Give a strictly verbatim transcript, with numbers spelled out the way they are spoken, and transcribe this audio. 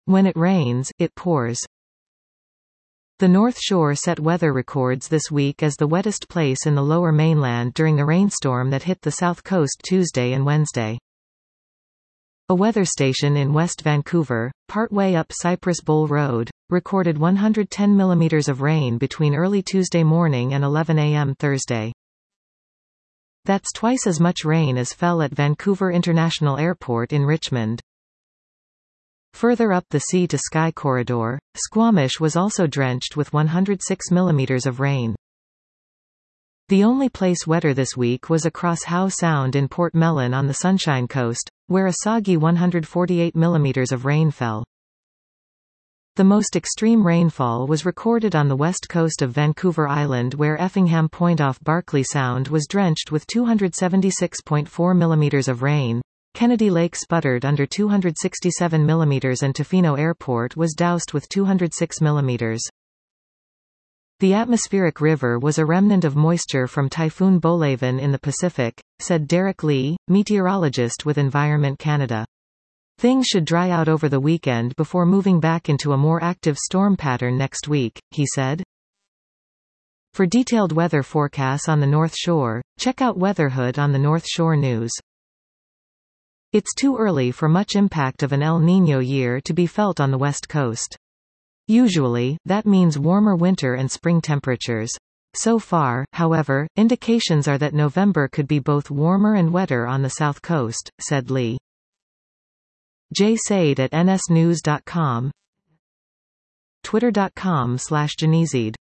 When it rains, it pours. The North Shore set weather records this week as the wettest place in the Lower Mainland during a rainstorm that hit the south coast Tuesday and Wednesday. A weather station in West Vancouver, partway up Cypress Bowl Road, recorded one hundred ten millimeters of rain between early Tuesday morning and eleven a m Thursday. That's twice as much rain as fell at Vancouver International Airport in Richmond. Further up the sea-to-sky corridor, Squamish was also drenched with one hundred six millimeters of rain. The only place wetter this week was across Howe Sound in Port Mellon on the Sunshine Coast, where a soggy one hundred forty-eight millimeters of rain fell. The most extreme rainfall was recorded on the west coast of Vancouver Island, where Effingham Point off Barkly Sound was drenched with two hundred seventy-six point four millimeters of rain. Kennedy Lake sputtered under two hundred sixty-seven millimeters and Tofino Airport was doused with two hundred six millimeters. The atmospheric river was a remnant of moisture from Typhoon Bolavin in the Pacific, said Derek Lee, meteorologist with Environment Canada. Things should dry out over the weekend before moving back into a more active storm pattern next week, he said. For detailed weather forecasts on the North Shore, check out Weatherhood on the North Shore News. It's too early for much impact of an El Niño year to be felt on the West Coast. Usually, that means warmer winter and spring temperatures. So far, however, indications are that November could be both warmer and wetter on the South Coast, said Lee. Jay Said at N S news dot com, twitter dot com slash Genezide.